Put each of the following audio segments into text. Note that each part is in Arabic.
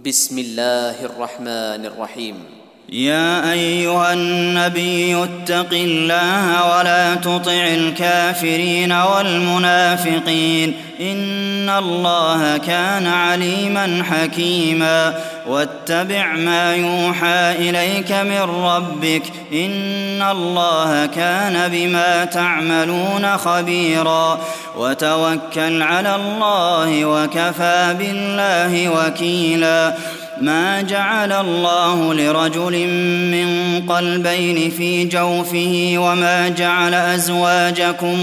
بسم الله الرحمن الرحيم. يا أيها النبي اتق الله ولا تطع الكافرين والمنافقين إن الله كان عليما حكيما واتبع ما يوحى إليك من ربك إن الله كان بما تعملون خبيرا وتوكل على الله وكفى بالله وكيلا ما جعل الله لرجل من قلبين في جوفه وما جعل أزواجكم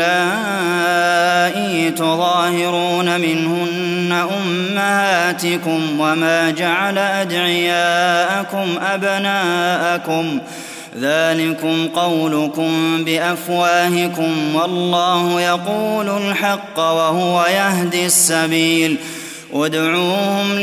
اللائي تظاهرون منهن أمهاتكم وما جعل أدعياءكم أبناءكم ذلكم قولكم بأفواهكم والله يقول الحق وهو يهدي السبيل ادعوهم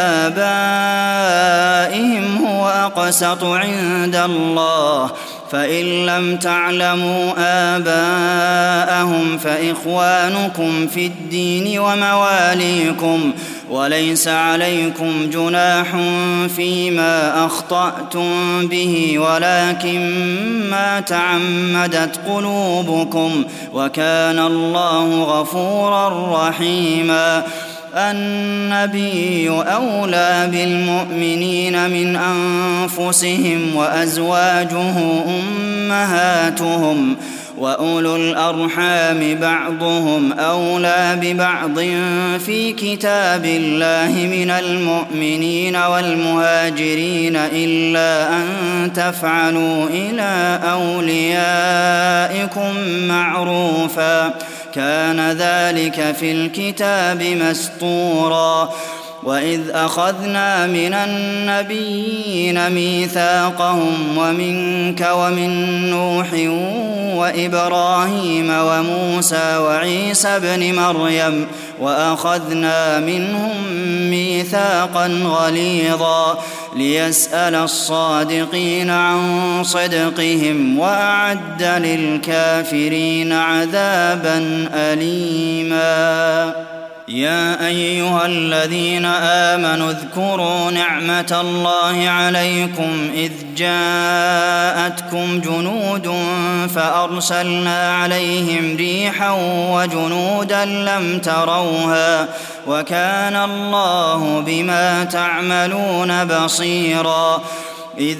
لآبائهم هو أقسط عند الله فإن لم تعلموا آباءهم فإخوانكم في الدين ومواليكم وليس عليكم جناح فيما أخطأتم به ولكن ما تعمدت قلوبكم وكان الله غفورا رحيما النبي أولى بالمؤمنين من أنفسهم وأزواجه أمهاتهم وأولو الأرحام بعضهم أولى ببعض في كتاب الله من المؤمنين والمهاجرين إلا أن تفعلوا إلى أوليائكم معروفا كان ذلك في الكتاب مسطورا وإذ أخذنا من النبيين ميثاقهم ومنك ومن نوح وإبراهيم وموسى وعيسى ابن مريم وأخذنا منهم ميثاقا غليظا ليسأل الصادقين عن صدقهم وأعد للكافرين عذابا أليما يا أيها الذين آمنوا اذكروا نعمة الله عليكم إذ جاءتكم جنود فأرسلنا عليهم ريحا وجنودا لم تروها وكان الله بما تعملون بصيرا إذ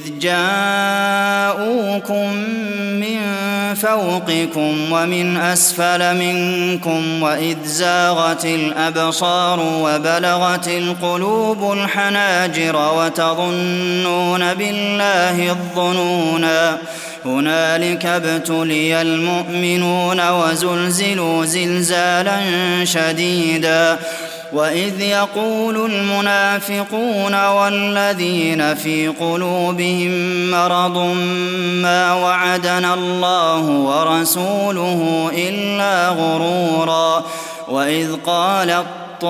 جاءوكم من فوقكم ومن أسفل منكم وإذ زاغت الأبصار وبلغت القلوب الحناجر وتظنون بالله الظنونا هنالك ابتلي المؤمنون وزلزلوا زلزالا شديدا وإذ يقول المنافقون والذين في قلوبهم مرض ما وعدنا الله ورسوله إلا غرورا وإذ قالت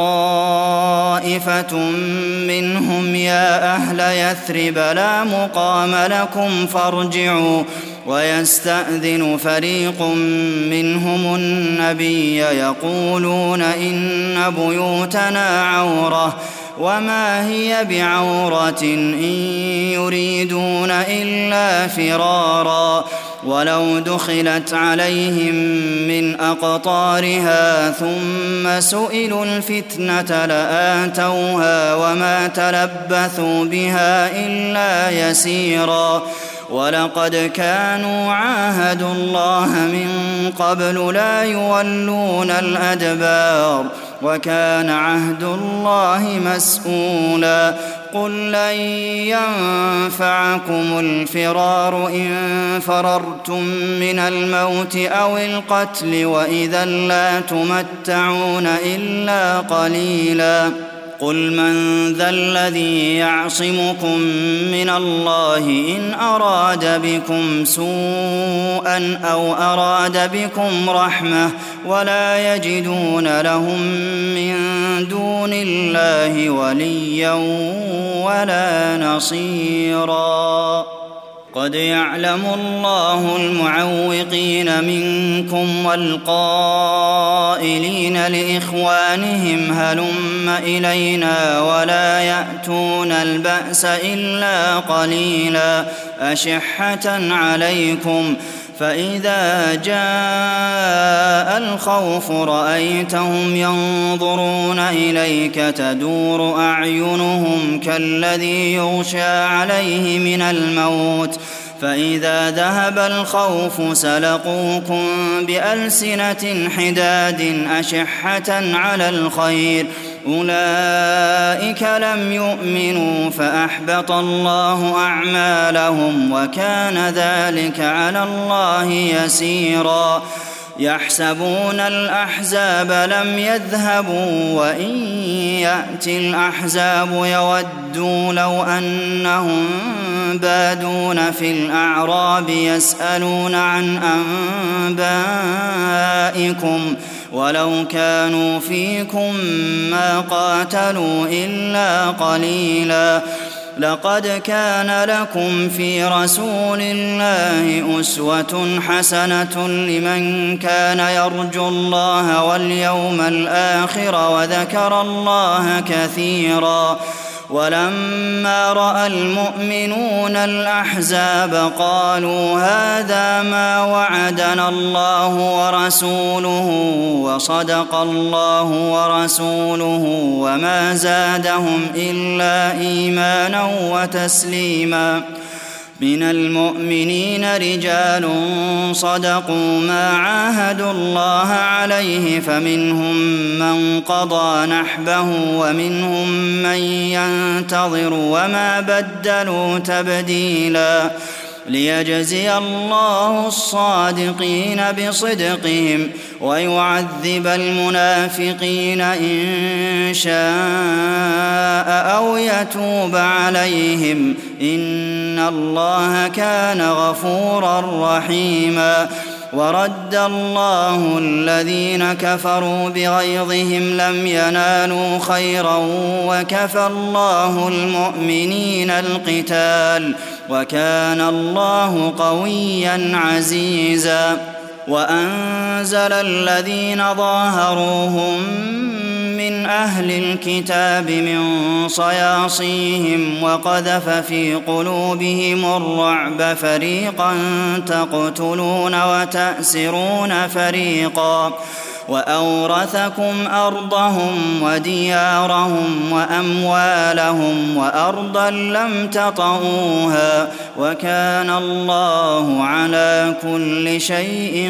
طائفة منهم يا أهل يثرب لا مقام لكم فارجعوا ويستأذن فريق منهم النبي يقولون إن بيوتنا عورة وما هي بعورة إن يريدون إلا فرارا ولو دخلت عليهم من أقطارها ثم سئلوا الفتنة لآتوها وما تلبثوا بها إلا يسيرا ولقد كانوا عاهدوا الله من قبل لا يولون الأدبار وكان عهد الله مسؤولا قل لن ينفعكم الفرار إن فررتم من الموت أو القتل وإذا لا تمتعون إلا قليلا قل من ذا الذي يعصمكم من الله إن أراد بكم سوءا أو أراد بكم رحمة ولا يجدون لهم من دون الله وليا ولا نصيرا قد يعلم الله المعوقين منكم والقائلين لإخوانهم هلم إلينا ولا يأتون البأس إلا قليلا أشحة عليكم فإذا جاء الخوف رأيتهم ينظرون إليك تدور أعينهم كالذي يغشى عليه من الموت فإذا ذهب الخوف سلقوكم بألسنة حداد أشحة على الخير أولئك لم يؤمنوا فأحبط الله أعمالهم وكان ذلك على الله يسيرا يحسبون الأحزاب لم يذهبوا وإن يأتي الأحزاب يودوا لو أنهم بادون في الأعراب يسألون عن أنبائكم ولو كانوا فيكم ما قاتلوا إلا قليلا لقد كان لكم في رسول الله أسوة حسنة لمن كان يرجو الله واليوم الآخر وذكر الله كثيرا ولما رأى المؤمنون الأحزاب قالوا هذا ما وعدنا الله ورسوله وصدق الله ورسوله وما زادهم إلا إيمانا وتسليما من المؤمنين رجال صدقوا ما عاهدوا الله عليه فمنهم من قضى نحبه ومنهم من ينتظر وما بدلوا تبديلا ليجزي الله الصادقين بصدقهم ويعذب المنافقين إن شاء أو يتوب عليهم إن الله كان غفورا رحيما ورد الله الذين كفروا بغيظهم لم ينالوا خيرا وكفى الله المؤمنين القتال وكان الله قويا عزيزا وأنزل الذين ظاهروهم من أهل الكتاب من صياصيهم وقذف في قلوبهم الرعب فريقا تقتلون وتأسرون فريقا وأورثكم أرضهم وديارهم وأموالهم وأرضا لم تطئوها وكان الله على كل شيء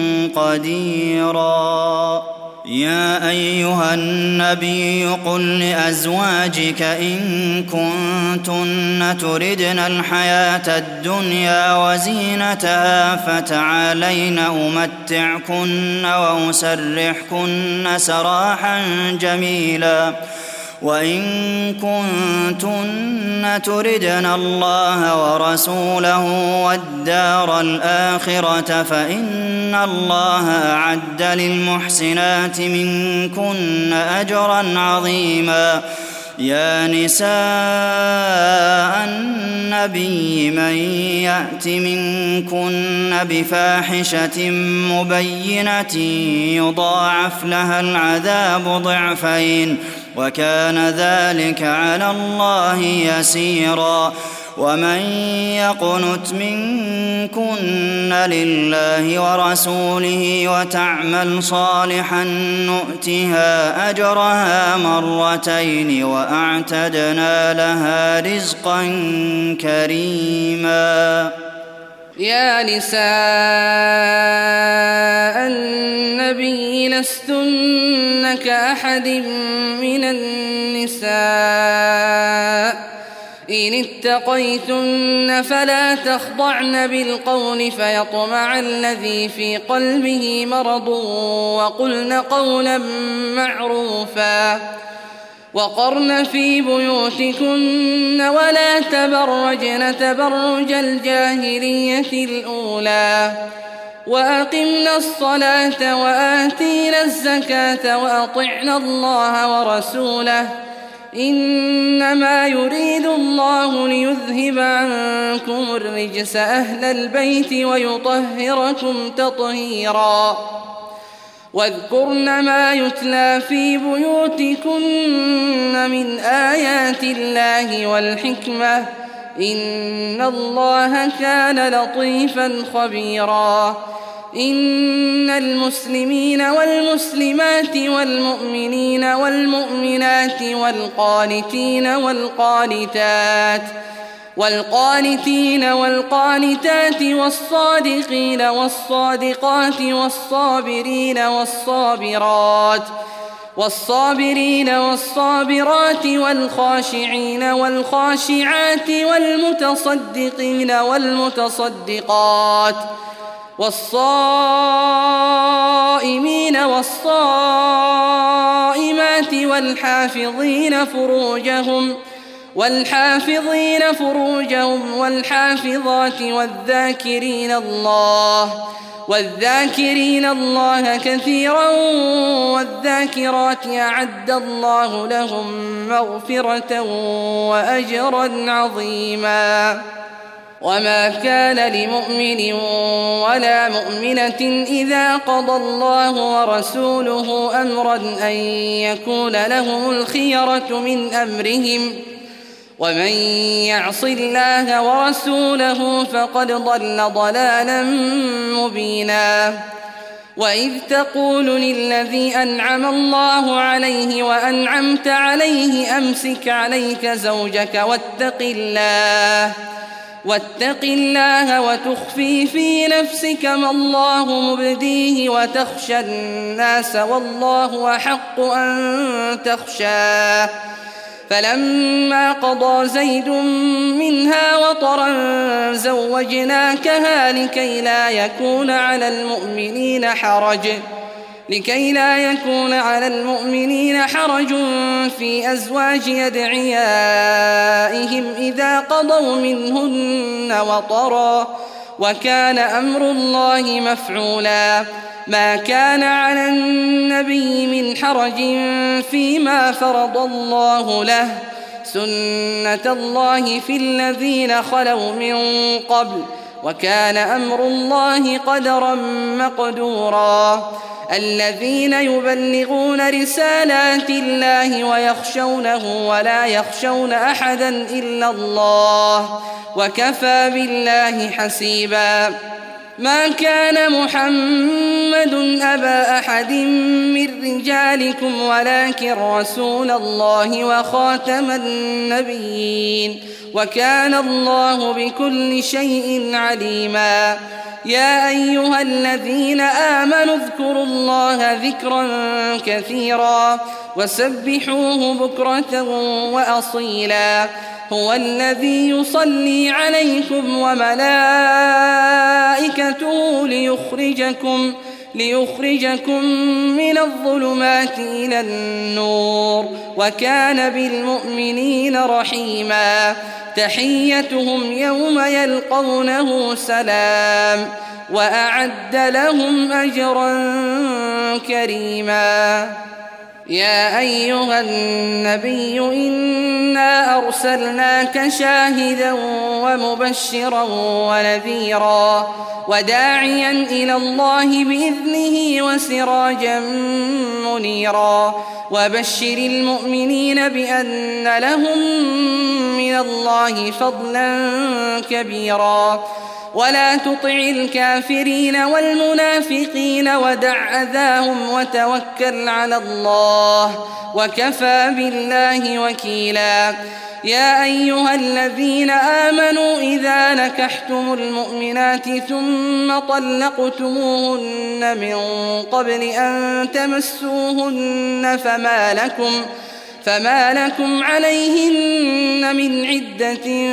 قديرا يا أيها النبي قل لأزواجك إن كنتن تردن الحياة الدنيا وزينتها فتعالين أمتعكن وأسرحكن سراحا جميلا وإن كنتن تردن الله ورسوله والدار الآخرة فإن الله أعد للمحسنات منكن أجرا عظيما يا نساء النبي من يأت منكن بفاحشة مبينة يضاعف لها العذاب ضعفين وكان ذلك على الله يسيرا ومن يقنت منكن لله ورسوله وتعمل صالحا نؤتها أجرها مرتين وأعتدنا لها رزقا كريما يا نساء النبي لستن كأحد من النساء إن اتقيتن فلا تخضعن بالقول فيطمع الذي في قلبه مرض وقلن قولا معروفا وقرن في بيوتكن ولا تبرجن تبرج الجاهلية الأولى وأقمنا الصلاة وآتينا الزكاة وأطعنا الله ورسوله إنما يريد الله ليذهب عنكم الرجس أهل البيت ويطهركم تطهيرا واذكرن ما يتلى في بيوتكن من آيات الله والحكمة إن الله كان لطيفا خبيرا إن المسلمين والمسلمات والمؤمنين والمؤمنات والقانتين والقانتات والصادقين والصادقات والصابرين والصابرات والخاشعين والخاشعات والمتصدقين والمتصدقات والصائمين والصائمات والحافظين فروجهم والحافظات والذاكرين الله كثيرا والذاكرات أعد الله لهم مغفرة وأجرا عظيما وما كان لمؤمن ولا مؤمنة إذا قضى الله ورسوله أمرا أن يكون لهم الخيرة من أمرهم ومن يعص الله ورسوله فقد ضل ضلالا مبينا وإذ تقول للذي أنعم الله عليه وأنعمت عليه أمسك عليك زوجك واتق الله وتخفي في نفسك ما الله مبديه وتخشى الناس والله أحق أن تخشاه فلما قضى زيد منها وطرا زوجناكها لكي لا يكون على المؤمنين حرج في أزواج أدعيائهم إذا قضوا منهن وطرا وكان أمر الله مفعولا ما كان على النبي من حرج فيما فرض الله له سنة الله في الذين خلوا من قبل وكان أمر الله قدرا مقدورا الذين يبلغون رسالات الله ويخشونه ولا يخشون أحدا إلا الله وكفى بالله حسيبا ما كان محمد أبا أحد من رجالكم ولكن رسول الله وخاتم النبيين وكان الله بكل شيء عليما يا أيها الذين آمنوا اذكروا الله ذكرا كثيرا وسبحوه بكرة وأصيلا هو الذي يصلي عليكم وملائكته ليخرجكم من الظلمات إلى النور وكان بالمؤمنين رحيما تحيتهم يوم يلقونه سلام وأعد لهم أجرا كريما يا أيها النبي إنا أرسلناك شاهدا ومبشرا ونذيرا وداعيا إلى الله بإذنه وسراجا منيرا وبشر المؤمنين بأن لهم من الله فضلا كبيرا ولا تطع الكافرين والمنافقين ودع أذاهم وتوكل على الله وكفى بالله وكيلا يا أيها الذين آمنوا إذا نكحتم المؤمنات ثم طلقتموهن من قبل أن تمسوهن فما لكم عليهن من عدة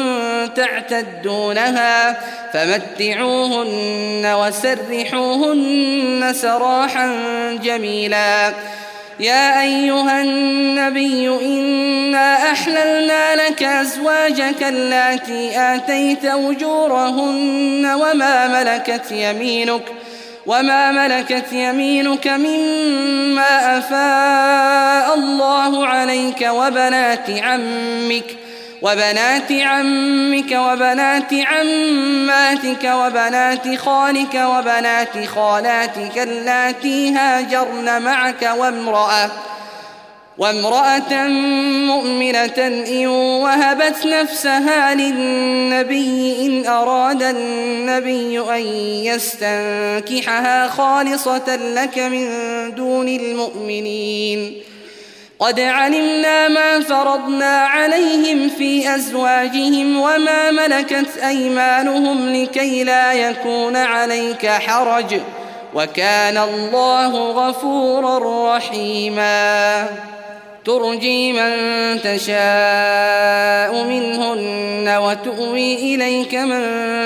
تعتدونها فمتعوهن وسرحوهن سراحا جميلا يا أيها النبي إنا أحللنا لك أزواجك اللاتي آتيت أجورهن وما ملكت يمينك مما أفاء الله عليك وبنات عمك وبنات عماتك وبنات خالك وبنات خالاتك اللاتي هاجرن معك وامرأة مؤمنة إن وهبت نفسها للنبي إن أراد النبي أن يستنكحها خالصة لك من دون المؤمنين. قد علمنا ما فرضنا عليهم في أزواجهم وما ملكت أيمانهم لكي لا يكون عليك حرج، وكان الله غفورا رحيما. ترجي من تشاء منهن وتؤوي إليك من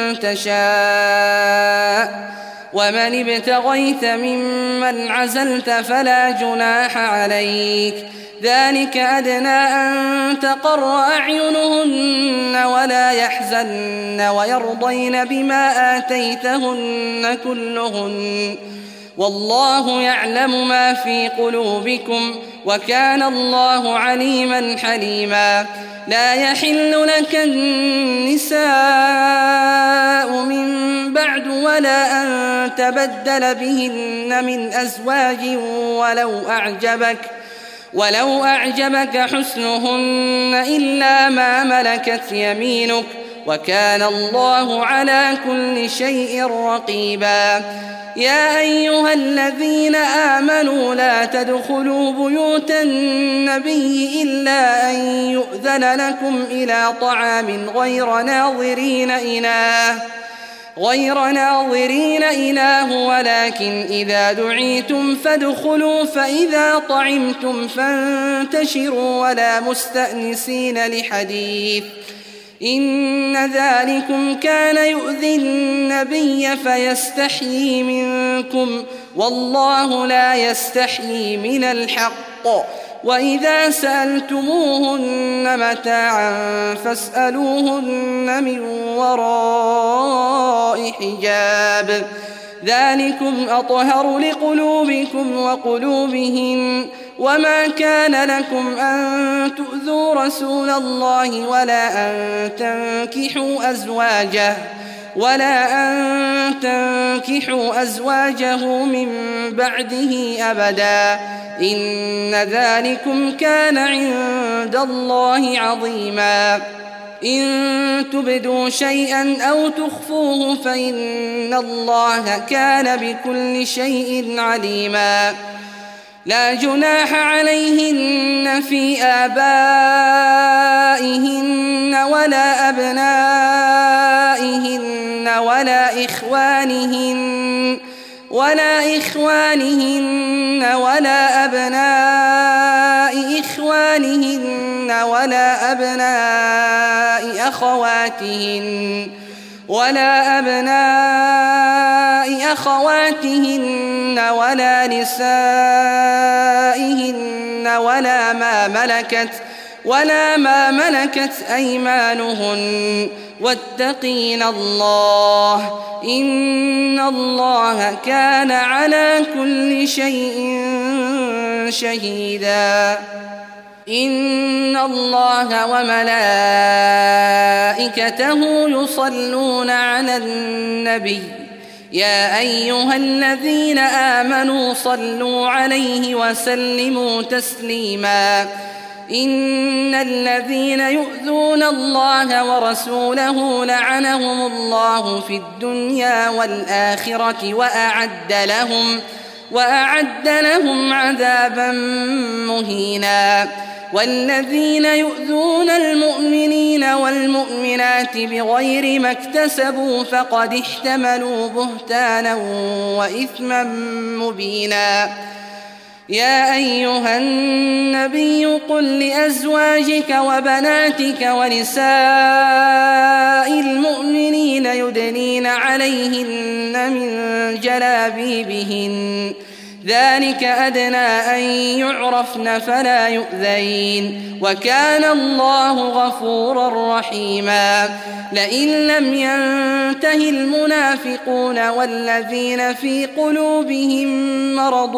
تشاء، ومن ابتغيت ممن عزلت فلا جناح عليك، ذلك أدنى أن تقر أعينهن ولا يحزن ويرضين بما آتيتهن كلهن، والله يعلم ما في قلوبكم وكان الله عليما حليما. لا يحل لك النساء من بعد ولا أن تبدل بهن من أزواج ولو أعجبك حسنهن إلا ما ملكت يمينك، وكان الله على كل شيء رقيبا. يا أيها الذين آمنوا لا تدخلوا بيوت النبي إلا أن يؤذن لكم إلى طعام غير ناظرين إناه، ولكن إذا دعيتم فادخلوا فإذا طعمتم فانتشروا ولا مستأنسين لحديث، إن ذلكم كان يؤذي النبي فيستحيي منكم، والله لا يستحيي من الحق. وإذا سألتموهن متاعا فاسألوهن من وراء حجاب، ذلكم أطهر لقلوبكم وقلوبهن. وما كان لكم أن تؤذوا رسول الله ولا أن تنكحوا أزواجه من بعده أبدا، إن ذلكم كان عند الله عظيما. إن تبدوا شيئا أو تخفوه فإن الله كان بكل شيء عليما. لا جناح عليهن في آبائهن ولا أبنائهن ولا إخوانهن ولا أبناء إخوانهن ولا أبناء أخواتهن ولا نسائهن ولا ما ملكت أيمانهن، واتقين الله إن الله كان على كل شيء شهيدا. إن الله وملائكته يصلون على النبي، يا أيها الذين آمنوا صلوا عليه وسلموا تسليما. إن الذين يؤذون الله ورسوله لعنهم الله في الدنيا والآخرة وأعد لهم عذابا مهينا. والذين يؤذون المؤمنين والمؤمنات بغير ما اكتسبوا فقد احتملوا بهتانا وإثما مبينا. يا أيها النبي قل لأزواجك وبناتك ونساء المؤمنين يدنين عليهن من جلابيبهن ذلك أدنى أن يعرفن فلا يؤذين وكان الله غفورا رحيما لئن لم ينته المنافقون والذين في قلوبهم مرض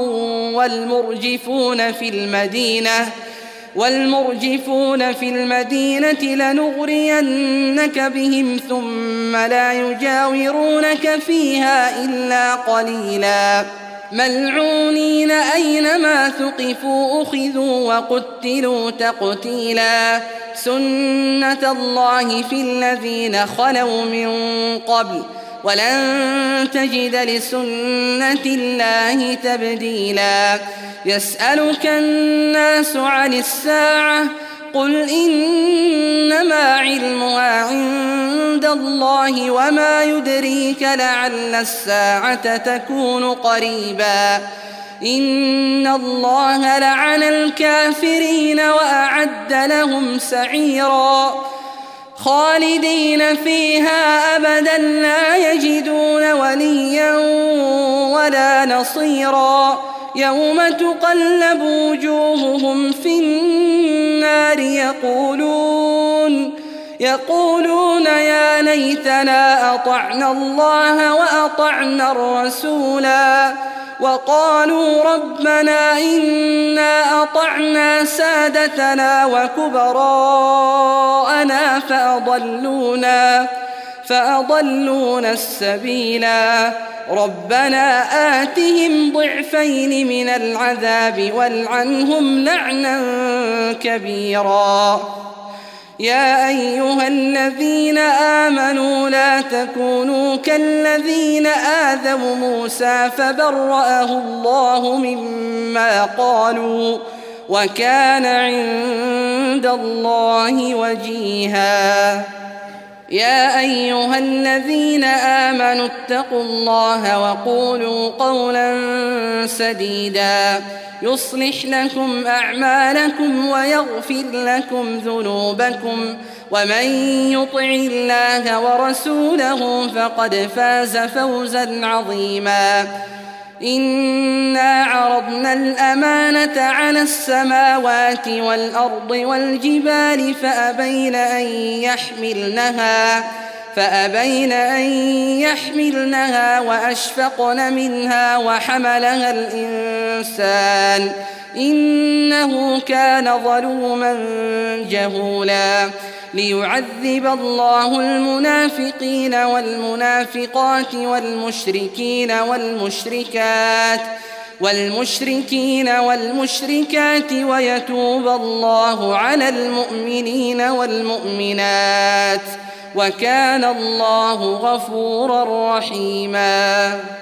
والمرجفون في المدينة لنغرينك بهم ثم لا يجاورونك فيها إلا قليلا ملعونين أينما ثقفوا أخذوا وقتلوا تقتيلا سنة الله في الذين خلوا من قبل ولن تجد لسنة الله تبديلا يسألك الناس عن الساعة قل إنما علمها عند الله وما يدريك لعل الساعة تكون قريبا إن الله لعن الكافرين وأعد لهم سعيرا خالدين فيها أبدا لا يجدون وليا ولا نصيرا يوم تقلب وجوههم في النار يقولون يا ليتنا أطعنا الله وأطعنا الرسولا وقالوا ربنا إنا أطعنا سادتنا وكبراءنا فأضلونا السبيلا ربنا آتهم ضعفين من العذاب والعنهم لعنا كبيرا يا أيها الذين آمنوا لا تكونوا كالذين آذوا موسى فبرأه الله مما قالوا وكان عند الله وجيها يا أيها الذين آمنوا اتقوا الله وقولوا قولا سديدا يصلح لكم أعمالكم ويغفر لكم ذنوبكم ومن يطع الله ورسوله فقد فاز فوزا عظيما إنا عرضنا الأمانة على السماوات والأرض والجبال فأبين أن يحملنها وأشفقن منها وحملها الإنسان إنه كان ظلوما جهولا ليعذب الله المنافقين والمنافقات والمشركات ويتوب الله على المؤمنين والمؤمنات وكان الله غفورا رحيما